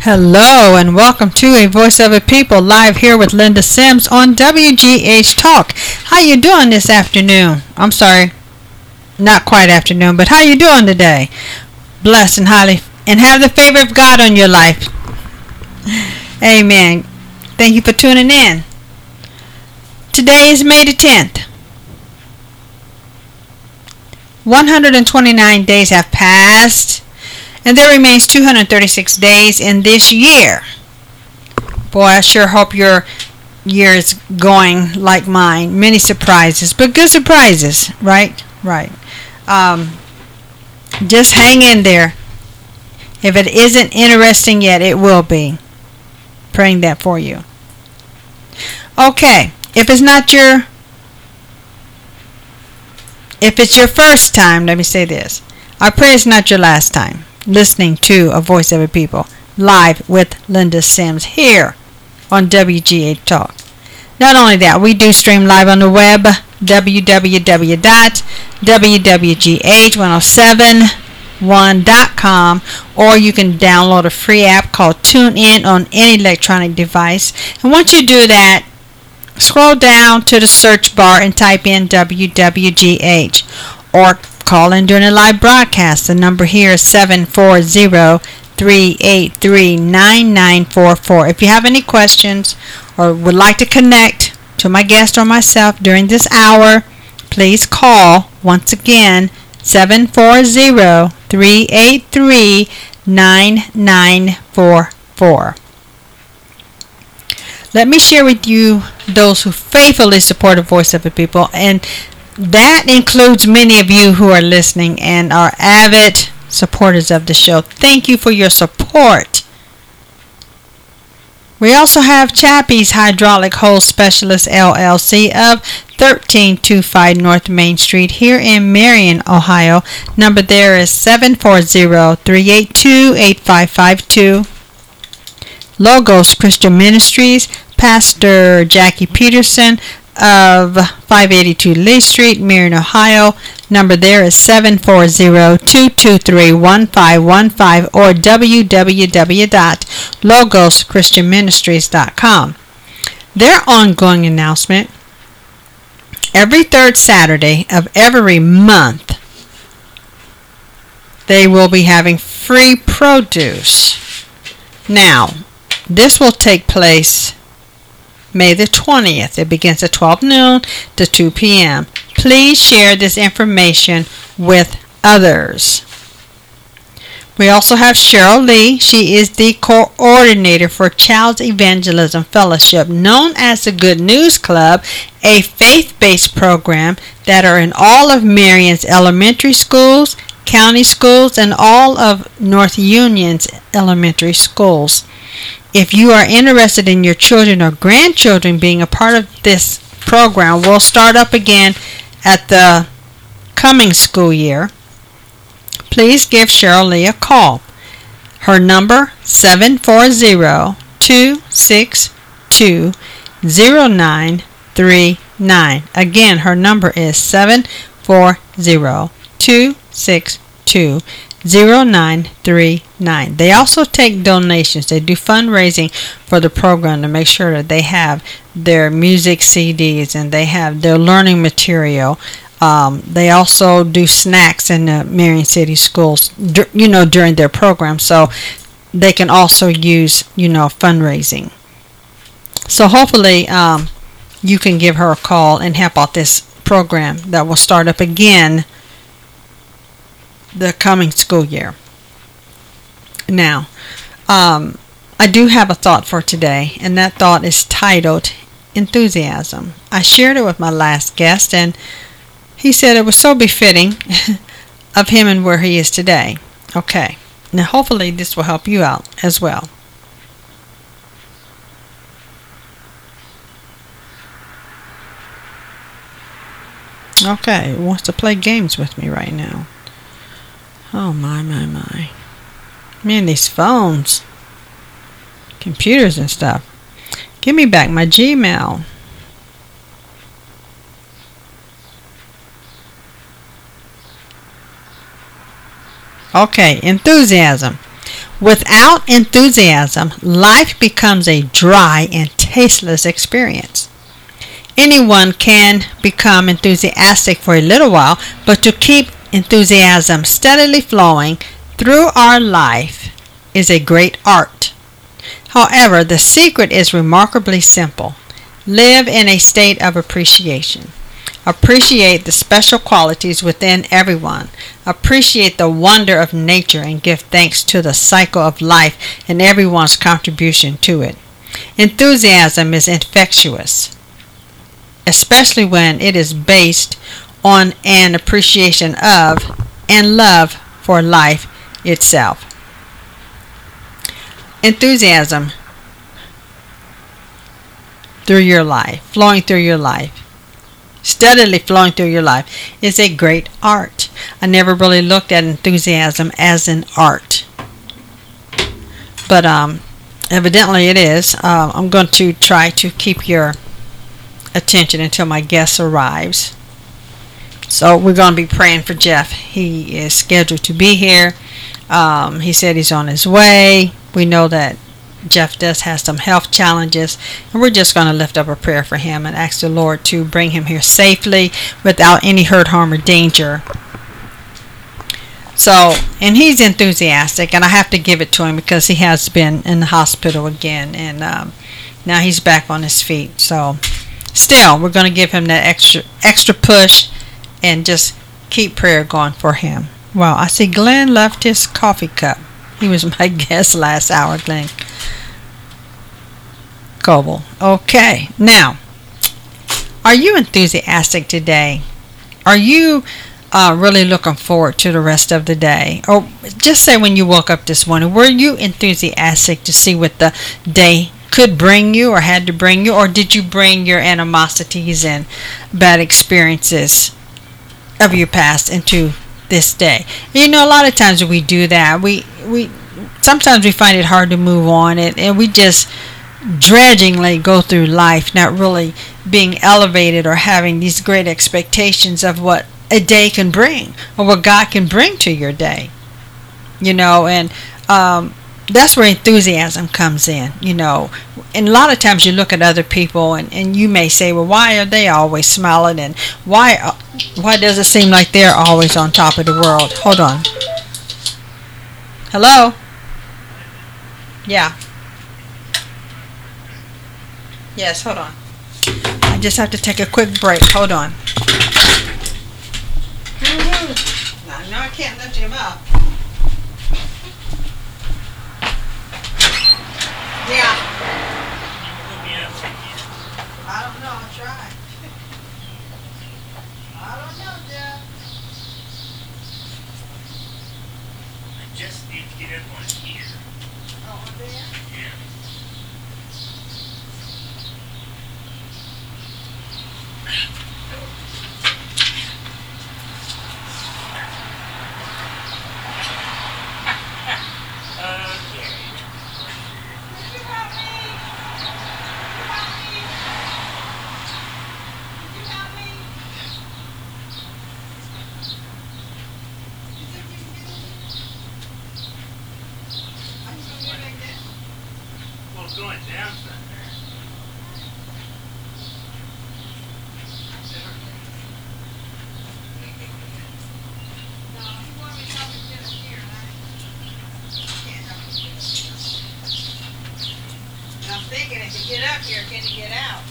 Hello and welcome to A Voice of a People live here with Linda Sims on WGH Talk. How you doing this afternoon? I'm sorry, not quite afternoon, but how you doing today? Blessed and highly, and have the favor of God on your life. Amen. Thank you for tuning in. Today is May the 10th. 129 days have passed, and there remains 236 days in this year. Boy, I sure hope your year is going like mine. Many surprises, but good surprises, right? Right. Just hang in there. If it isn't interesting yet, it will be. Praying that for you. Okay, if it's your first time, let me say this. I pray it's not your last time listening to A Voice of a People live with Linda Sims here on WGH Talk. Not only that, we do stream live on the web, www.wgh1071.com, or you can download a free app called TuneIn on any electronic device. And once you do that, scroll down to the search bar and type in WWGH, or call in during a live broadcast. The number here is 740-383-9944. If you have any questions or would like to connect to my guest or myself during this hour, please call once again 740-383-9944. Let me share with you those who faithfully support the Voice of the People, and that includes many of you who are listening and are avid supporters of the show. Thank you for your support. We also have Chappie's Hydraulic Hose Specialist LLC of 1325 North Main Street here in Marion, Ohio. Number there is 740-382-8552. Logos Christian Ministries, Pastor Jackie Peterson of 582 Lee Street, Marion, Ohio. Number there is 740-223-1515 or www.logoschristianministries.com. Their ongoing announcement: every third Saturday of every month, they will be having free produce. Now, this will take place May the 20th. It begins at 12 noon to 2 p.m. Please share this information with others. We also have Cheryl Lee. She is the coordinator for Child's Evangelism Fellowship, known as the Good News Club, a faith-based program that are in all of Marion's elementary schools, county schools, and all of North Union's elementary schools. If you are interested in your children or grandchildren being a part of this program, we'll start up again at the coming school year. Please give Cheryl Lee a call. Her number, 740-262-0939. Again, her number is 740-262-0939. They also take donations. They do fundraising for the program to make sure that they have their music CDs and they have their learning material. They also do snacks in the Marion City schools, during their program, so they can also use, fundraising. So hopefully you can give her a call and help out this program that will start up again the coming school year. Now, I do have a thought for today, and that thought is titled Enthusiasm. I shared it with my last guest, and he said it was so befitting of him and where he is today. Okay, now hopefully this will help you out as well. Okay, it wants to play games with me right now. Oh my. Man, these phones, computers and stuff. Give me back my Gmail. Okay, enthusiasm. Without enthusiasm, life becomes a dry and tasteless experience. Anyone can become enthusiastic for a little while, but to keep enthusiasm steadily flowing through our life is a great art. However, the secret is remarkably simple. Live in a state of appreciation. Appreciate the special qualities within everyone. Appreciate the wonder of nature and give thanks to the cycle of life and everyone's contribution to it. Enthusiasm is infectious, especially when it is based on an appreciation of and love for life itself. Enthusiasm through your life, flowing through your life, steadily flowing through your life, is a great art. I never really looked at enthusiasm as an art, but evidently it is. I'm going to try to keep your attention until my guest arrives. So we're going to be praying for Jeff. He is scheduled to be here. He said he's on his way. We know that Jeff does have some health challenges, and we're just going to lift up a prayer for him and ask the Lord to bring him here safely without any hurt, harm, or danger. So, and he's enthusiastic, and I have to give it to him because he has been in the hospital again, and now he's back on his feet. So, still, we're going to give him that extra push and just keep prayer going for him. Well, I see Glenn left his coffee cup. He was my guest last hour, Glenn Coble. Okay, now, are you enthusiastic today? Are you really looking forward to the rest of the day? Or just say when you woke up this morning, were you enthusiastic to see what the day could bring you or had to bring you? Or did you bring your animosities and bad experiences of your past into this day? You know, a lot of times when we do that, we sometimes we find it hard to move on, and we just dredgingly go through life, not really being elevated or having these great expectations of what a day can bring or what God can bring to your day. You know, and that's where enthusiasm comes in, you know. And a lot of times you look at other people and you may say, well, why are they always smiling, and why does it seem like they're always on top of the world? Hold on. Hello? Yeah. Yes, hold on. I just have to take a quick break. Hold on. No, I can't lift him up. Yeah. I don't know. I'll try. I don't know, Jeff. I just need to get up on here. Oh, on there? Yeah. Going down somewhere. No, he wanted me to help him get up here, and I can't help him get up here. And I'm thinking, if you get up here, can you get out?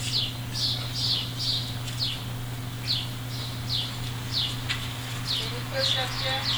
Can you push up, Jeff?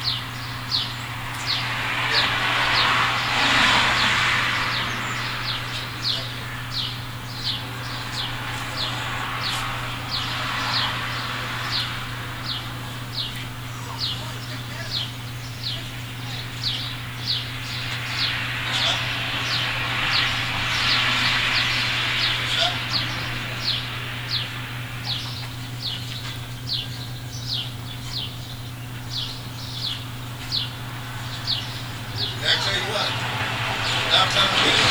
I tell you what, now tell the beans.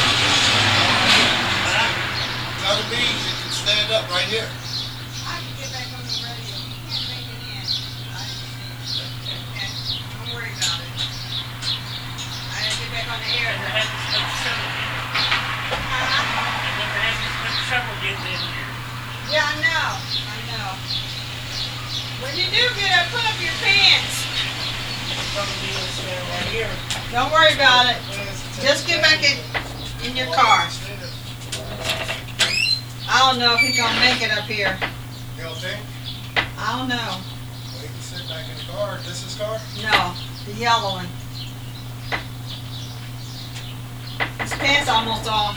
Tell the beans you can stand up right here. I can get back on the radio. You can't make it in. I understand. Okay. Don't worry about it. I gotta get back on never had this much trouble getting. I never had this much trouble getting in here. Yeah, I know. When you do get up, put up your pants. Probably this right here. Don't worry about it. Just get back in your car. I don't know if he's gonna make it up here. You don't think? I don't know. Well, you can sit back in the car. This is car? No, the yellow one. His pants almost off.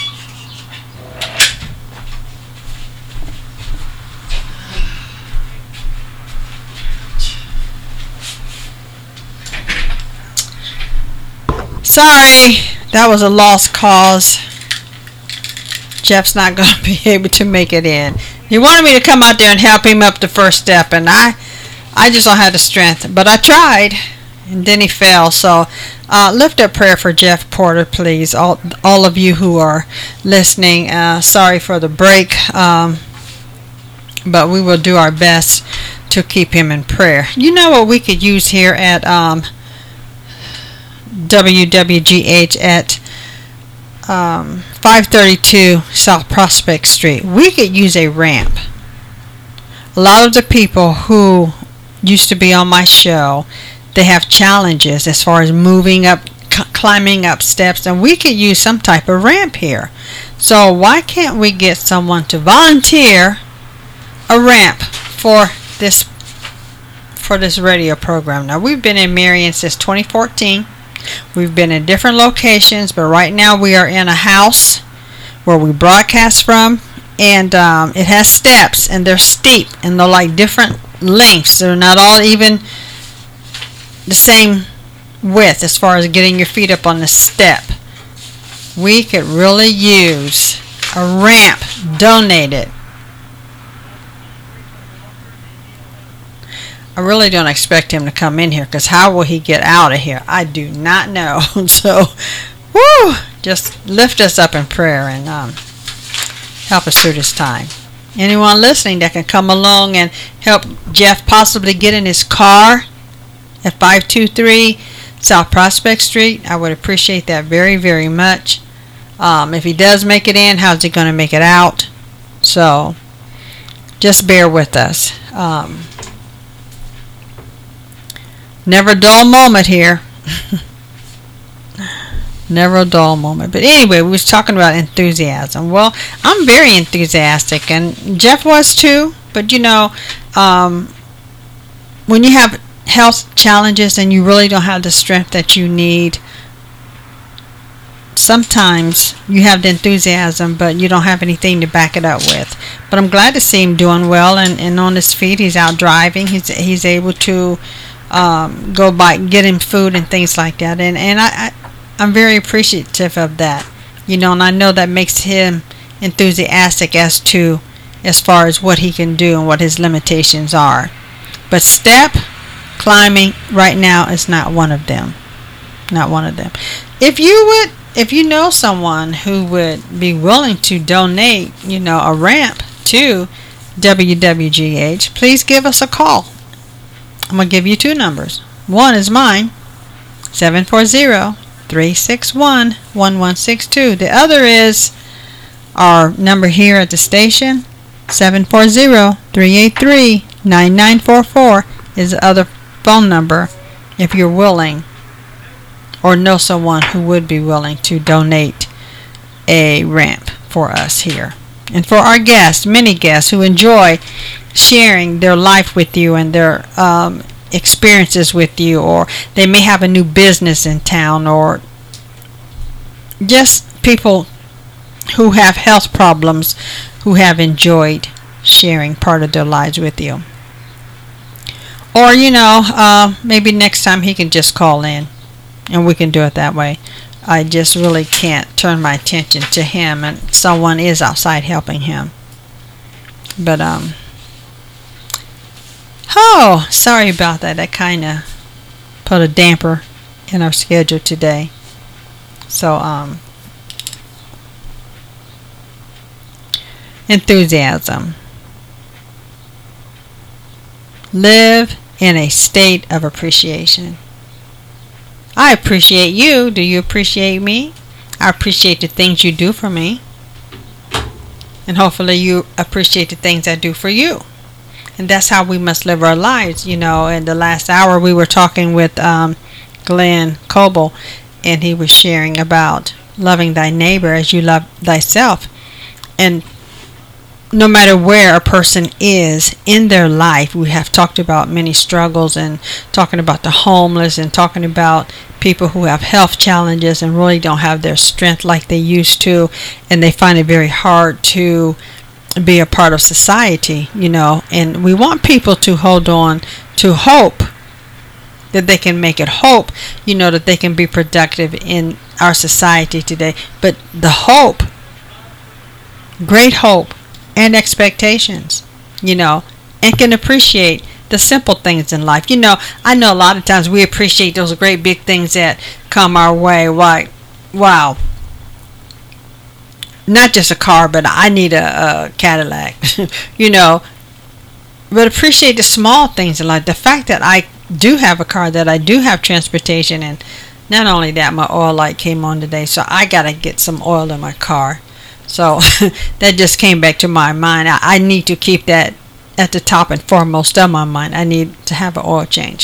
Sorry, that was a lost cause. Jeff's not going to be able to make it in. He wanted me to come out there and help him up the first step, and I just don't have the strength. But I tried, and then he fell. So lift up prayer for Jeff Porter, please. All of you who are listening, sorry for the break, but we will do our best to keep him in prayer. You know what we could use here at WWGH at 532 South Prospect Street. We could use a ramp. A lot of the people who used to be on my show, they have challenges as far as moving up, climbing up steps, and we could use some type of ramp here. So why can't we get someone to volunteer a ramp for this radio program? Now, we've been in Marion since 2014. We've been in different locations, but right now we are in a house where we broadcast from, and it has steps, and they're steep, and they're like different lengths. They're not all even the same width as far as getting your feet up on the step. We could really use a ramp donated. I really don't expect him to come in here, because how will he get out of here? I do not know. So, woo! Just lift us up in prayer and help us through this time. Anyone listening that can come along and help Jeff possibly get in his car at 523 South Prospect Street, I would appreciate that very, very much. If he does make it in, how's he going to make it out? So, just bear with us. Never a dull moment here. Never a dull moment. But anyway, we was talking about enthusiasm. Well, I'm very enthusiastic, and Jeff was too. But you know, when you have health challenges and you really don't have the strength that you need, sometimes you have the enthusiasm, but you don't have anything to back it up with. But I'm glad to see him doing well and on his feet. He's out driving. He's able to go by, get him food and things like that, and I'm very appreciative of that, you know, and I know that makes him enthusiastic as far as what he can do and what his limitations are. But step climbing right now is not one of them. If you know someone who would be willing to donate, you know, a ramp to WWGH, please give us a call. I'm going to give you two numbers. One is mine, 740-361-1162. The other is our number here at the station, 740-383-9944 is the other phone number if you're willing or know someone who would be willing to donate a ramp for us here. And for our guests, many guests who enjoy sharing their life with you and their experiences with you, or they may have a new business in town, or just people who have health problems who have enjoyed sharing part of their lives with you. Or, you know, maybe next time he can just call in and we can do it that way. I just really can't turn my attention to him, and someone is outside helping him. But, oh, sorry about that. That kind of put a damper in our schedule today. So, enthusiasm. Live in a state of appreciation. I appreciate you. Do you appreciate me? I appreciate the things you do for me. And hopefully you appreciate the things I do for you. And that's how we must live our lives. You know, in the last hour we were talking with Glenn Coble, and he was sharing about loving thy neighbor as you love thyself. And no matter where a person is in their life, we have talked about many struggles and talking about the homeless and talking about people who have health challenges and really don't have their strength like they used to, and they find it very hard to be a part of society, you know. And we want people to hold on to hope that they can make it, hope, you know, that they can be productive in our society today. But the hope, great hope, and expectations, you know, and can appreciate the simple things in life. You know, I know a lot of times we appreciate those great big things that come our way. Like, wow, not just a car, but I need a Cadillac, you know. But appreciate the small things in life. The fact that I do have a car, that I do have transportation, and not only that, my oil light came on today, so I got to get some oil in my car. So that just came back to my mind. I need to keep that at the top and foremost of my mind. I need to have an oil change.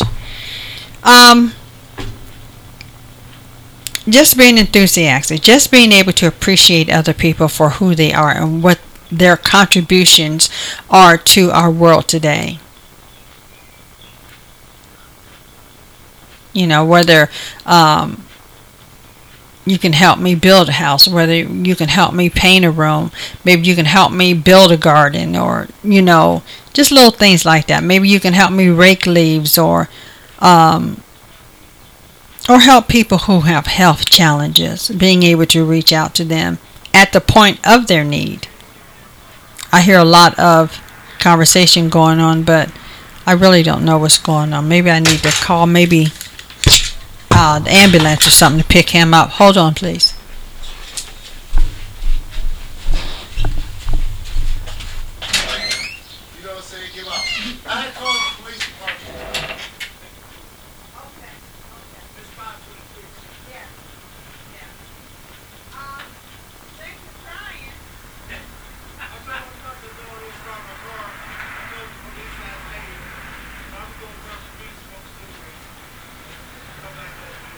Just being enthusiastic, just being able to appreciate other people for who they are and what their contributions are to our world today. You know, whether you can help me build a house, whether you can help me paint a room, maybe you can help me build a garden, or, you know, just little things like that. Maybe you can help me rake leaves, or help people who have health challenges, being able to reach out to them at the point of their need. I hear a lot of conversation going on, but I really don't know what's going on. Maybe I need to call maybe the ambulance or something to pick him up. Hold on, please. You don't say give up. I had called the police department. Okay. Respond to the police. Yeah. Thanks for trying. I'm not going to come to the door and start my car. I told the police last night. I'm going to come to me smoke cigarettes. Come back over here.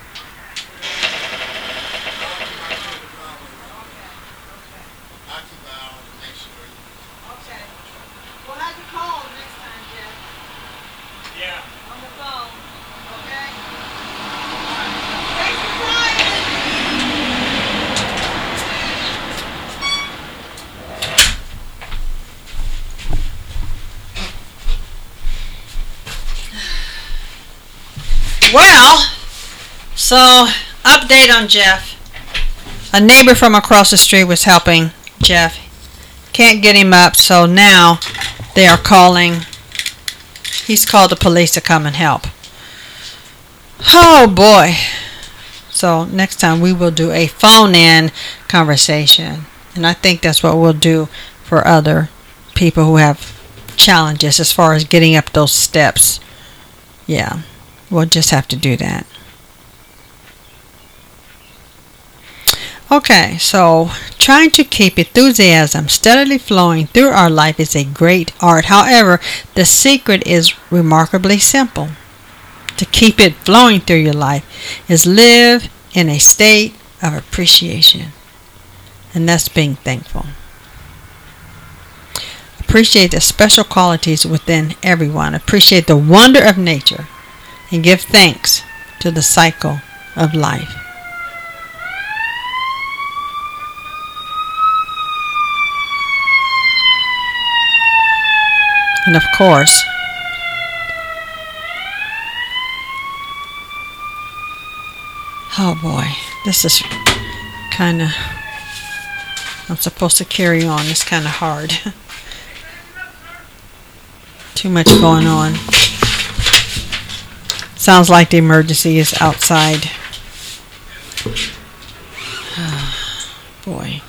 I keep an eye on to make sure you. Okay. We'll have to call next time, Jeff. Yeah. On the phone. Okay? Thanks for trying. Well, so update on Jeff. A neighbor from across the street was helping Jeff. Can't get him up, so now they are calling. He's called the police to come and help. Oh boy. So next time we will do a phone-in conversation. And I think that's what we'll do for other people who have challenges as far as getting up those steps. Yeah, we'll just have to do that. Okay, so trying to keep enthusiasm steadily flowing through our life is a great art. However, the secret is remarkably simple. To keep it flowing through your life is live in a state of appreciation. And that's being thankful. Appreciate the special qualities within everyone. Appreciate the wonder of nature. And give thanks to the cycle of life. And of course, oh boy, this is kind of, I'm supposed to carry on. It's kind of hard. Too much going on. Sounds like the emergency is outside. Oh, boy.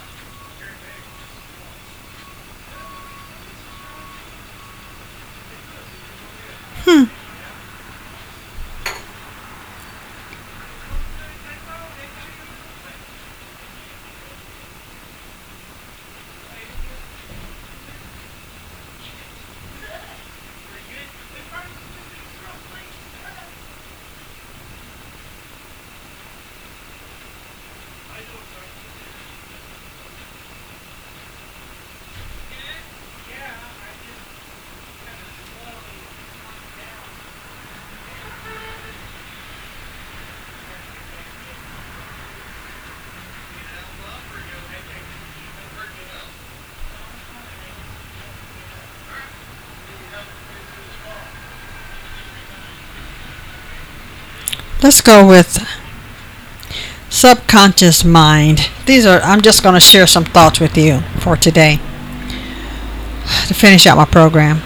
Let's go with subconscious mind. I'm just going to share some thoughts with you for today to finish out my program.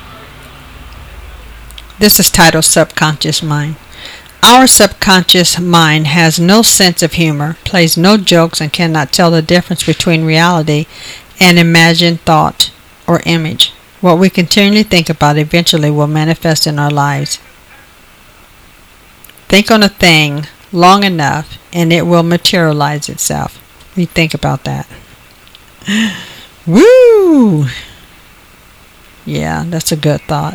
This is titled Subconscious Mind. Our subconscious mind has no sense of humor, plays no jokes, and cannot tell the difference between reality and imagined thought or image. What we continually think about eventually will manifest in our lives. Think on a thing long enough and it will materialize itself. We think about that. Woo! Yeah, that's a good thought.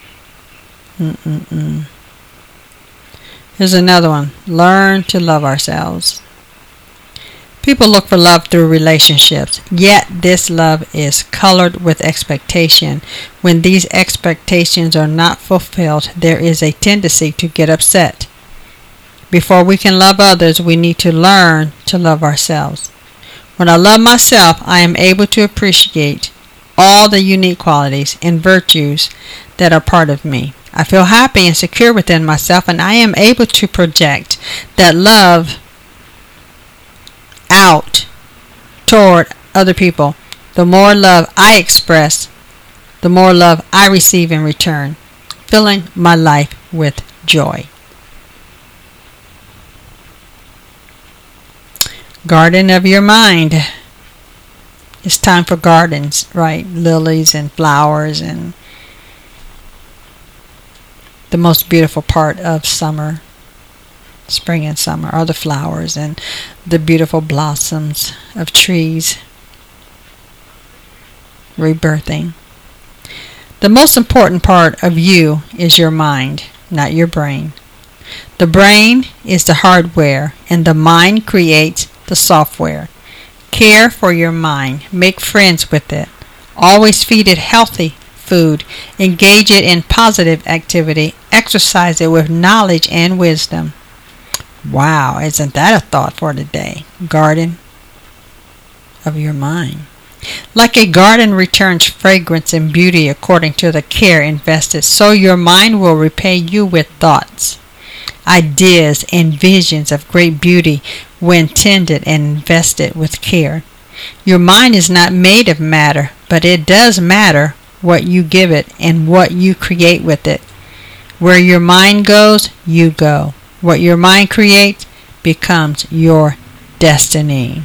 Here's another one. Learn to love ourselves. People look for love through relationships, yet this love is colored with expectation. When these expectations are not fulfilled, there is a tendency to get upset. Before we can love others, we need to learn to love ourselves. When I love myself, I am able to appreciate all the unique qualities and virtues that are part of me. I feel happy and secure within myself, and I am able to project that love out toward other people. The more love I express, the more love I receive in return, filling my life with joy. Garden of your mind. It's time for gardens, right? Lilies and flowers, and the most beautiful part of summer, spring and summer, are the flowers and the beautiful blossoms of trees rebirthing. The most important part of you is your mind, not your brain. The brain is the hardware, and the mind creates the software. Care for your mind. Make friends with it. Always feed it healthy food. Engage it in positive activity. Exercise it with knowledge and wisdom. Wow, isn't that a thought for today? Garden of your mind. Like a garden returns fragrance and beauty according to the care invested, so your mind will repay you with thoughts, ideas, and visions of great beauty when tended and invested with care. Your mind is not made of matter, but it does matter what you give it and what you create with it. Where your mind goes, you go. What your mind creates becomes your destiny.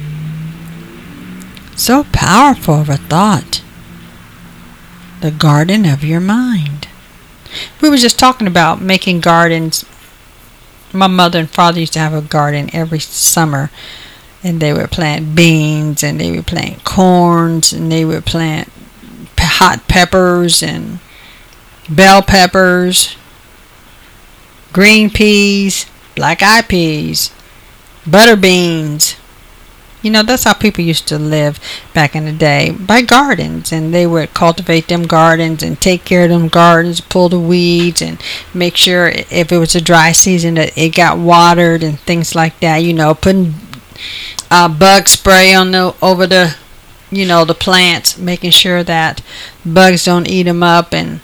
So powerful of a thought. The garden of your mind. We were just talking about making gardens. My mother and father used to have a garden every summer, and they would plant beans, and they would plant corns, and they would plant hot peppers and bell peppers, green peas, black-eyed peas, butter beans. You know, that's how people used to live back in the day, by gardens. And they would cultivate them gardens and take care of them gardens, pull the weeds, and make sure if it was a dry season that it got watered and things like that. You know, putting bug spray on over the, you know, the plants, making sure that bugs don't eat them up. And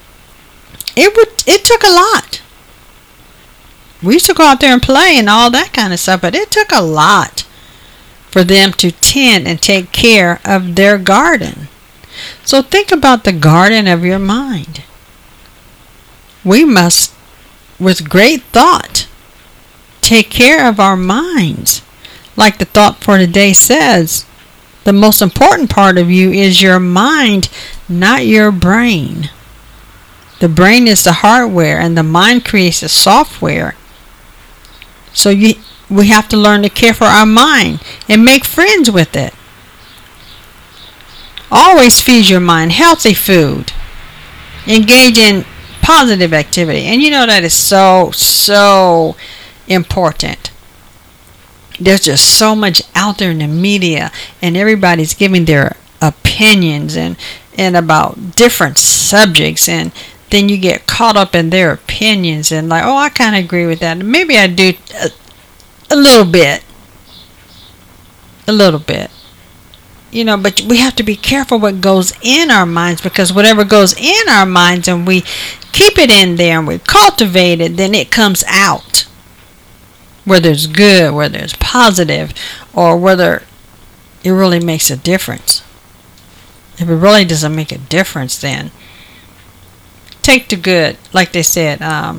it took a lot. We used to go out there and play and all that kind of stuff, but it took a lot for them to tend and take care of their garden. So think about the garden of your mind. We must, with great thought, take care of our minds. Like the thought for today says, the most important part of you is your mind, not your brain. The brain is the hardware, and the mind creates the software. So we have to learn to care for our mind and make friends with it. Always feed your mind healthy food. Engage in positive activity. And you know that is so important. There's just so much out there in the media, and everybody's giving their opinions and about different subjects, and then you get caught up in their opinions and like, oh, I kind of agree with that. Maybe I do a little bit. but we have to be careful what goes in our minds, because whatever goes in our minds and we keep it in there and we cultivate it, then it comes out. Whether it's good, whether it's positive, or whether it really makes a difference. If it really doesn't make a difference, then take the good, like they said,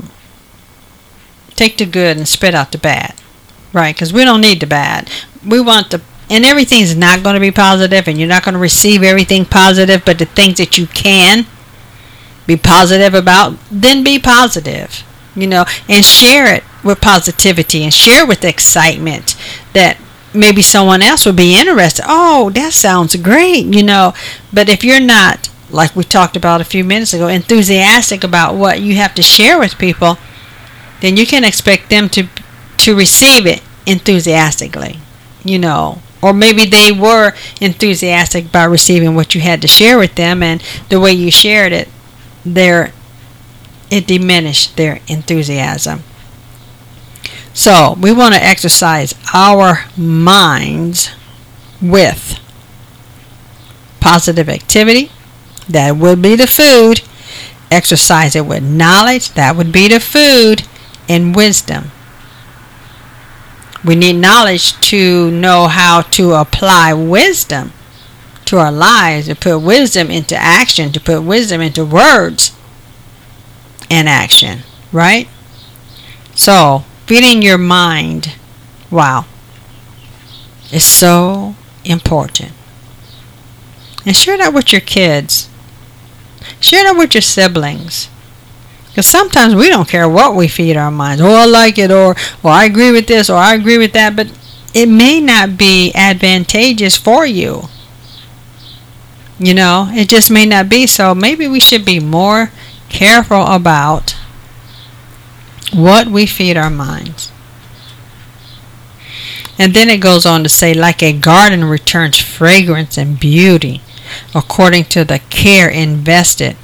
take the good and spit out the bad, right? Because we don't need the bad. We want the, and everything's not going to be positive, and you're not going to receive everything positive, but the things that you can be positive about, then be positive, and share it with positivity and share it with excitement that maybe someone else would be interested. Oh, that sounds great, But if you're not, like we talked about a few minutes ago, enthusiastic about what you have to share with people, then you can expect them to receive it enthusiastically, Or maybe they were enthusiastic about receiving what you had to share with them, and the way you shared it, it diminished their enthusiasm. So we want to exercise our minds with positive activity. That would be the food. Exercise it with knowledge. That would be the food. And wisdom. We need knowledge to know how to apply wisdom to our lives, to put wisdom into action, to put wisdom into words and action, right? So, feeding your mind, wow, is so important. And share that with your kids. Share that with your siblings. Because sometimes we don't care what we feed our minds. Oh, I like it, or I agree with this, or I agree with that, but it may not be advantageous for you. It just may not be. So maybe we should be more careful about what we feed our minds. And then it goes on to say, like a garden returns fragrance and beauty according to the care invested.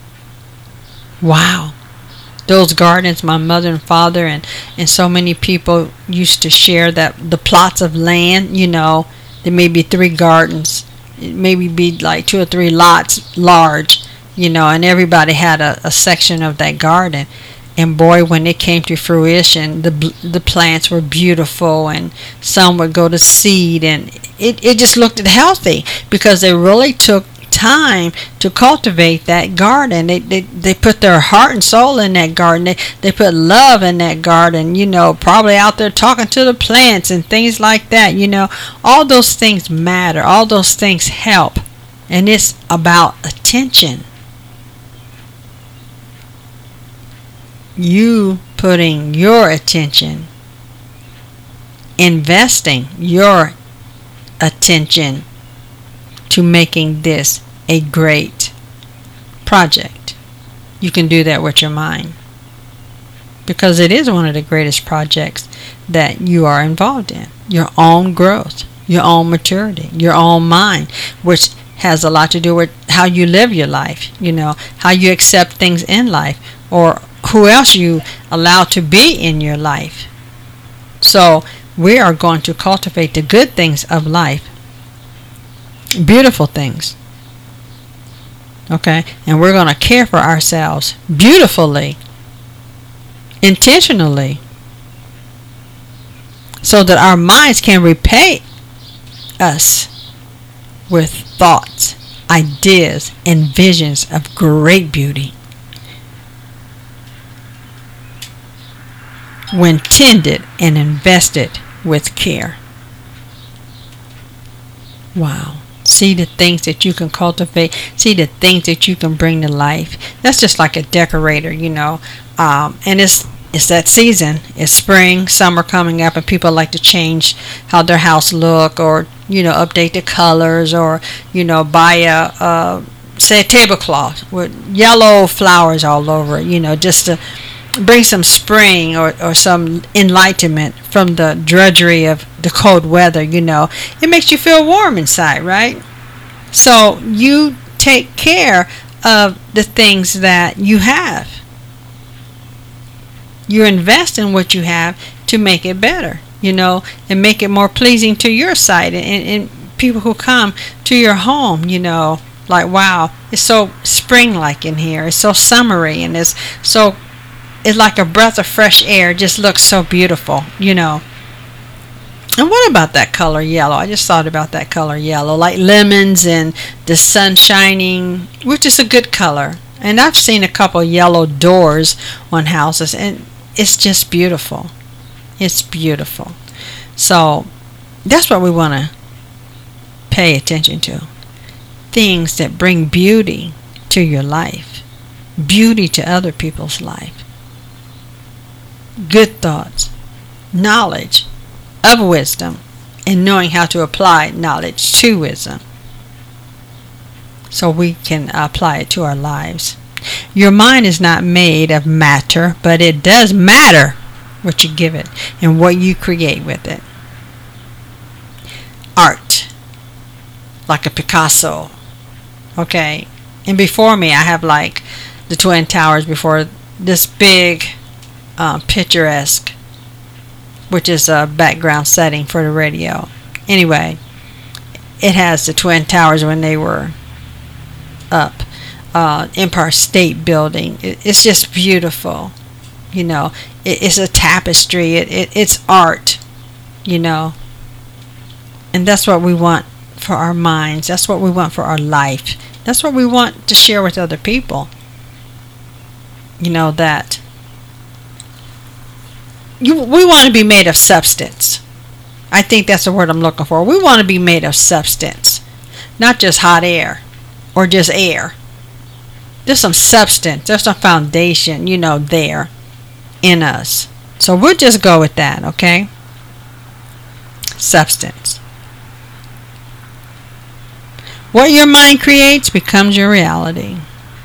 Wow. Those gardens, my mother and father and so many people used to share that the plots of land, there may be 3 gardens. It maybe be like 2 or 3 lots large, and everybody had a section of that garden. And boy, when it came to fruition, the plants were beautiful, and some would go to seed, and it just looked healthy because they really took time to cultivate that garden. They put their heart and soul in that garden. They put love in that garden, probably out there talking to the plants and things like that. All those things matter. All those things help. And it's about attention. You putting your attention, investing your attention to making this a great project. You can do that with your mind, because it is one of the greatest projects that you are involved in. Your own growth, your own maturity, your own mind, which has a lot to do with how you live your life, how you accept things in life, or who else you allow to be in your life. So we are going to cultivate the good things of life, beautiful things, okay? And we're going to care for ourselves beautifully, intentionally, so that our minds can repay us with thoughts, ideas, and visions of great beauty when tended and invested with care. Wow. See the things that you can cultivate. See the things that you can bring to life. That's just like a decorator, and it's that season. It's spring, summer coming up, and people like to change how their house look, or update the colors, or buy a tablecloth with yellow flowers all over it, just to bring some spring or some enlightenment from the drudgery of the cold weather. It makes you feel warm inside, right? So you take care of the things that you have. You invest in what you have to make it better, and make it more pleasing to your sight, and people who come to your home, like, wow, it's so spring-like in here. It's so summery, and it's like a breath of fresh air. It just looks so beautiful, And what about that color yellow? I just thought about that color yellow, like lemons and the sun shining, which is a good color. And I've seen a couple yellow doors on houses, and it's just beautiful. It's beautiful. So that's what we want to pay attention to. Things that bring beauty to your life, beauty to other people's life. Good thoughts, knowledge of wisdom, and knowing how to apply knowledge to wisdom so we can apply it to our lives. Your mind is not made of matter, but it does matter what you give it and what you create with it. Art, like a Picasso, okay? And before me, I have like the Twin Towers before this big picturesque, which is a background setting for the radio. Anyway, it has the Twin Towers when they were up. Empire State Building. It's just beautiful. It's a tapestry. It's art. And that's what we want for our minds. That's what we want for our life. That's what we want to share with other people. That we want to be made of substance. I think that's the word I'm looking for. We want to be made of substance, not just hot air or just air. There's some substance, there's some foundation, there in us. So we'll just go with that, okay? Substance. What your mind creates becomes your reality.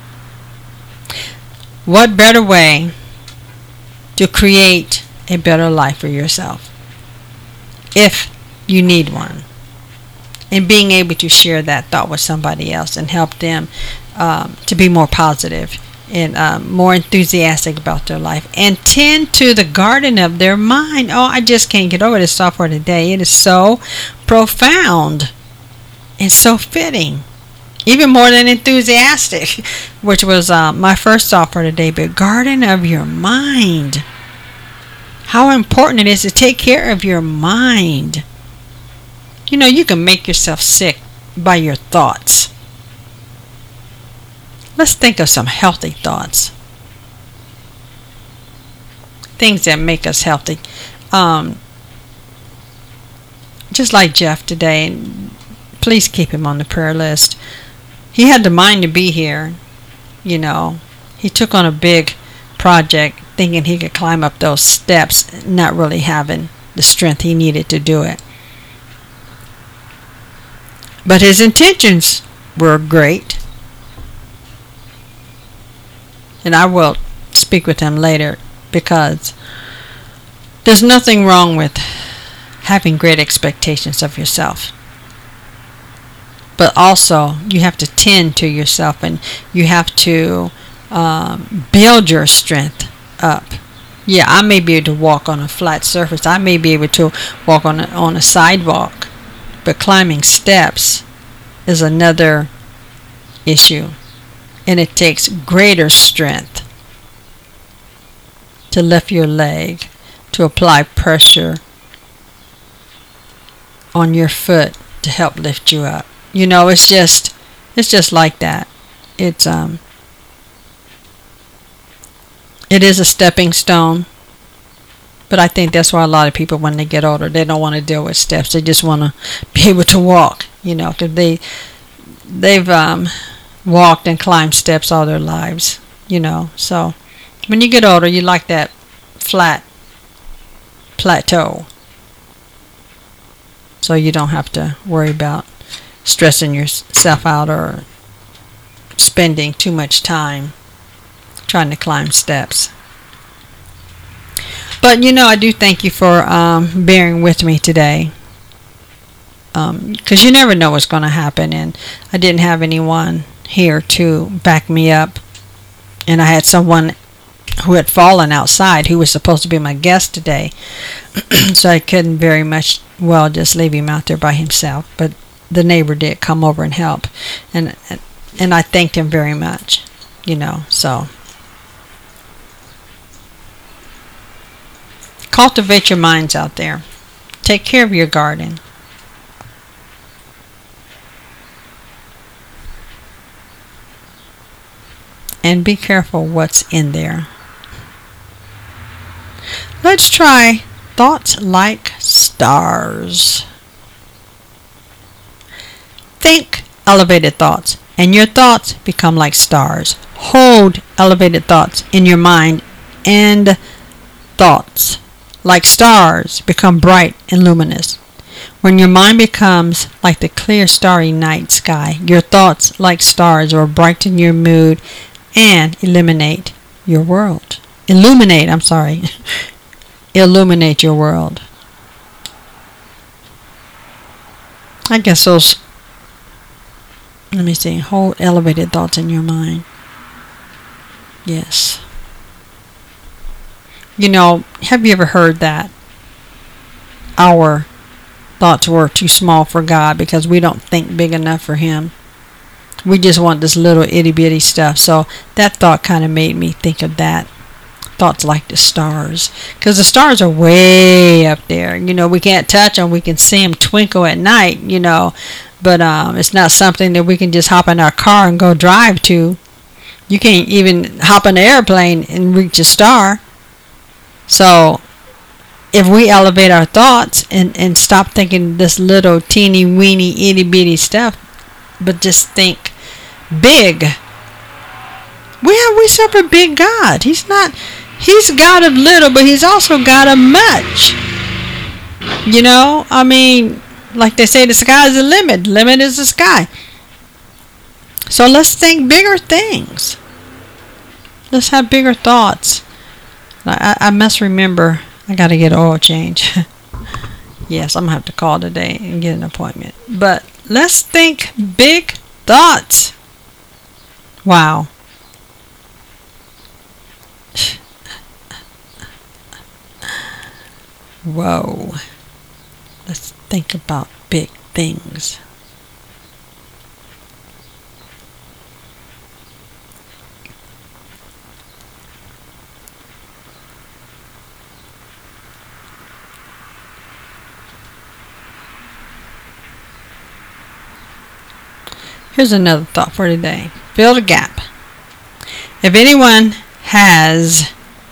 What better way to create a better life for yourself, if you need one, and being able to share that thought with somebody else and help them to be more positive and more enthusiastic about their life and tend to the garden of their mind. Oh, I just can't get over this thought for today. It is so profound and so fitting, even more than enthusiastic, which was my first thought for today. But garden of your mind. How important it is to take care of your mind. You can make yourself sick by your thoughts. Let's think of some healthy thoughts. Things that make us healthy. Just like Jeff today, and please keep him on the prayer list. He had the mind to be here. He took on a big project thinking he could climb up those steps, not really having the strength he needed to do it. But his intentions were great. And I will speak with him later, because there's nothing wrong with having great expectations of yourself. But also, you have to tend to yourself, and you have to build your strength up. Yeah, I may be able to walk on a flat surface. I may be able to walk on a sidewalk. But climbing steps is another issue. And it takes greater strength to lift your leg, to apply pressure on your foot to help lift you up. It's just like that. It is a stepping stone, but I think that's why a lot of people, when they get older, they don't want to deal with steps. They just want to be able to walk, because they've walked and climbed steps all their lives, So when you get older, you like that flat plateau, so you don't have to worry about stressing yourself out or spending too much time trying to climb steps. But I do thank you for bearing with me today, because you never know what's going to happen, and I didn't have anyone here to back me up, and I had someone who had fallen outside who was supposed to be my guest today, so I couldn't very much just leave him out there by himself. But the neighbor did come over and help, and I thanked him very much, so cultivate your minds out there. Take care of your garden. And be careful what's in there. Let's try thoughts like stars. Think elevated thoughts, and your thoughts become like stars. Hold elevated thoughts in your mind, and thoughts like stars become bright and luminous. When your mind becomes like the clear starry night sky, your thoughts like stars will brighten your mood and illuminate your world. Illuminate your world. I guess those, hold elevated thoughts in your mind. Yes. Have you ever heard that our thoughts were too small for God because we don't think big enough for Him? We just want this little itty bitty stuff. So that thought kind of made me think of that. Thoughts like the stars. Because the stars are way up there. We can't touch them. We can see them twinkle at night, But it's not something that we can just hop in our car and go drive to. You can't even hop in an airplane and reach a star. So if we elevate our thoughts and stop thinking this little teeny weeny itty bitty stuff, but just think big. We serve a big God. He's God of little, but He's also God of much. Like they say, the sky is the limit. The limit is the sky. So let's think bigger things. Let's have bigger thoughts. I must remember, I got to get an oil change. Yes, I'm going to have to call today and get an appointment. But let's think big thoughts. Wow. Whoa. Let's think about big things. Here's another thought for today. Fill the gap. If anyone has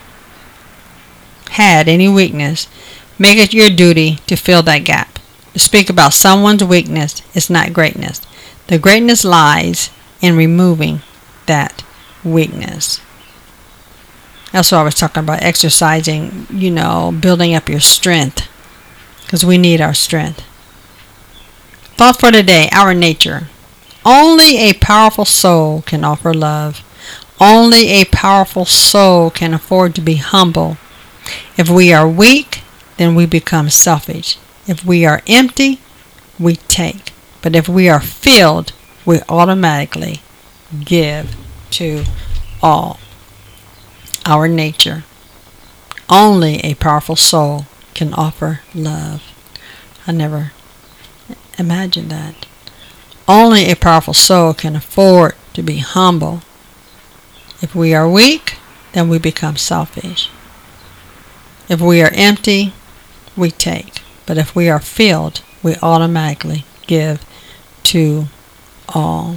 had any weakness, make it your duty to fill that gap. To speak about someone's weakness is not greatness. The greatness lies in removing that weakness. That's why I was talking about exercising, building up your strength. Because we need our strength. Thought for today, our nature. Only a powerful soul can offer love. Only a powerful soul can afford to be humble. If we are weak, then we become selfish. If we are empty, we take. But if we are filled, we automatically give to all. Our nature. Only a powerful soul can offer love. I never imagined that. Only a powerful soul can afford to be humble. If we are weak, then we become selfish. If we are empty, we take. But if we are filled, we automatically give to all.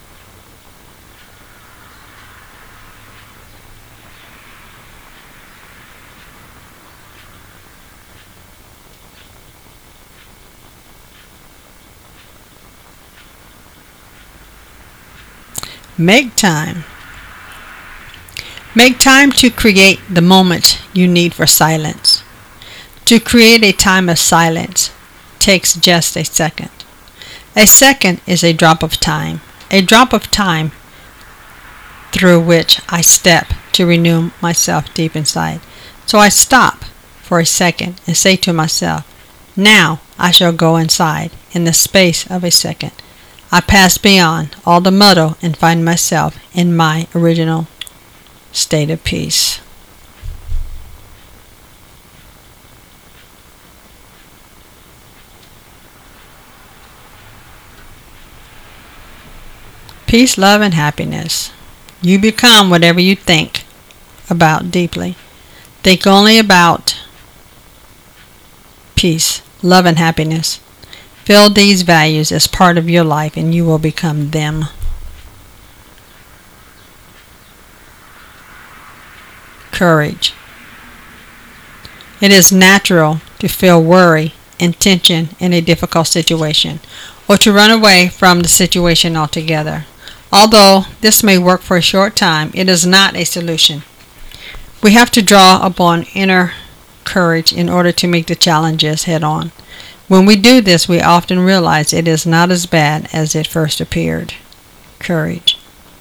Make time. Make time to create the moment you need for silence. To create a time of silence takes just a second. A second is a drop of time. A drop of time through which I step to renew myself deep inside. So I stop for a second and say to myself, now I shall go inside in the space of a second. I pass beyond all the muddle and find myself in my original state of peace. Peace, love, and happiness. You become whatever you think about deeply. Think only about peace, love, and happiness. Feel these values as part of your life and you will become them. Courage. It is natural to feel worry and tension in a difficult situation, or to run away from the situation altogether. Although this may work for a short time, it is not a solution. We have to draw upon inner courage in order to meet the challenges head on. When we do this, we often realize it is not as bad as it first appeared. Courage.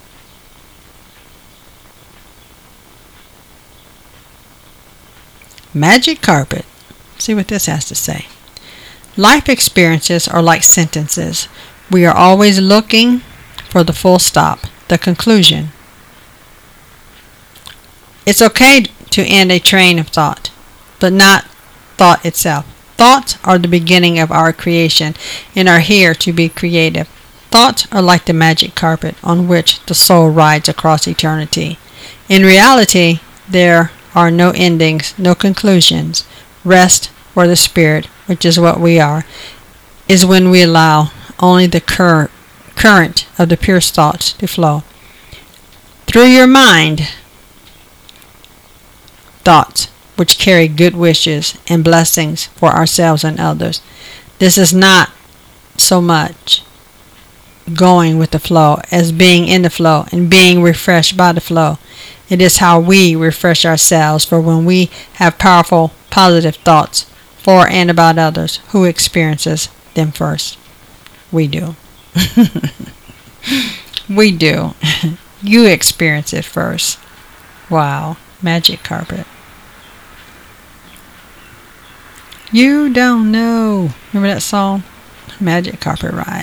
Magic carpet. See what this has to say. Life experiences are like sentences. We are always looking for the full stop, the conclusion. It's okay to end a train of thought, but not thought itself. Thoughts are the beginning of our creation and are here to be creative. Thoughts are like the magic carpet on which the soul rides across eternity. In reality, there are no endings, no conclusions. Rest for the spirit, which is what we are, is when we allow only the current of the purest thoughts to flow. Through your mind, thoughts which carry good wishes and blessings for ourselves and others. This is not so much going with the flow as being in the flow and being refreshed by the flow. It is how we refresh ourselves, for when we have powerful, positive thoughts for and about others, who experiences them first? We do. We do. You experience it first. Wow. Magic carpet. You don't know. Remember that song? Magic carpet ride.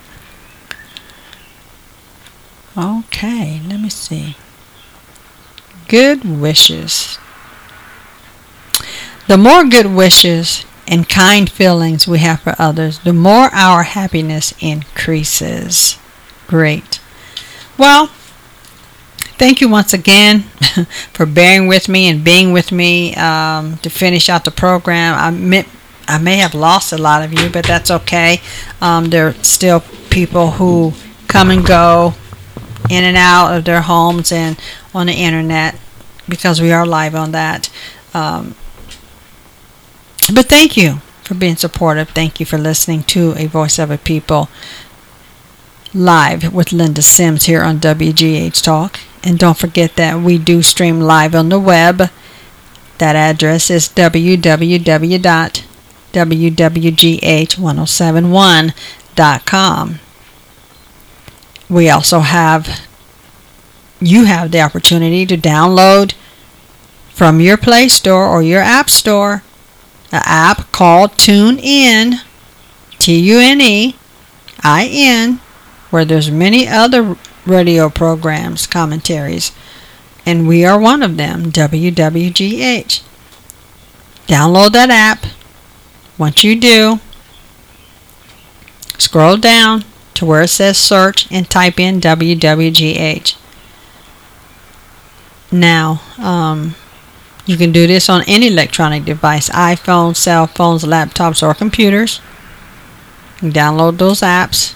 Okay, let me see. Good wishes. The more good wishes and kind feelings we have for others, the more our happiness increases. Great. Well, thank you once again for bearing with me and being with me to finish out the program. I may have lost a lot of you, but that's okay. There are still people who come and go in and out of their homes and on the internet, because we are live on that. But thank you for being supportive. Thank you for listening to A Voice of a People live with Linda Sims here on WGH Talk. And don't forget that we do stream live on the web. That address is www.wwgh1071.com. We also you have the opportunity to download from your Play Store or your App Store an app called TuneIn, TuneIn, where there's many other radio programs, commentaries, and we are one of them, WWGH. Download that app. Once you do, scroll down to where it says search and type in WWGH. Now, you can do this on any electronic device, iPhone, cell phones, laptops, or computers. You download those apps,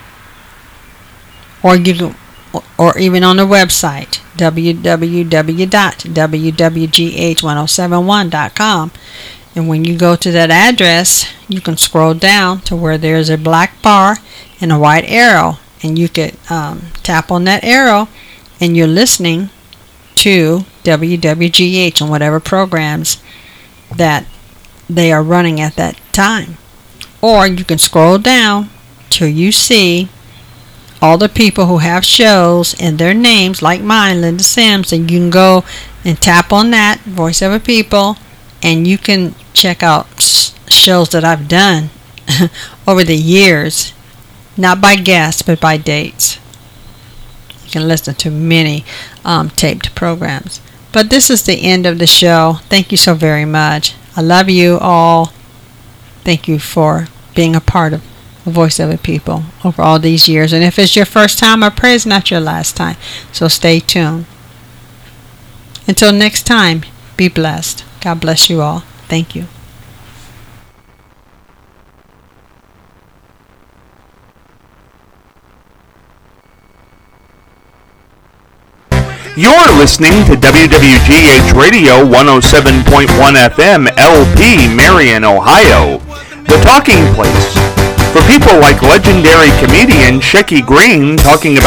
or even on the website www.wwgh1071.com. And when you go to that address, you can scroll down to where there's a black bar and a white arrow, and you could tap on that arrow, and you're listening to WWGH and whatever programs that they are running at that time. Or you can scroll down till you see all the people who have shows and their names, like mine, Linda Sims, and you can go and tap on that, Voice of a People, and you can check out shows that I've done over the years, not by guests, but by dates. You can listen to many taped programs. But this is the end of the show. Thank you so very much. I love you all. Thank you for being a part of Voice of the People over all these years. And if it's your first time, I pray it's not your last time. So stay tuned. Until next time, be blessed. God bless you all. Thank you. You're listening to WWGH Radio 107.1 FM LP, Marion, Ohio, the talking place for people like legendary comedian Shecky Green talking about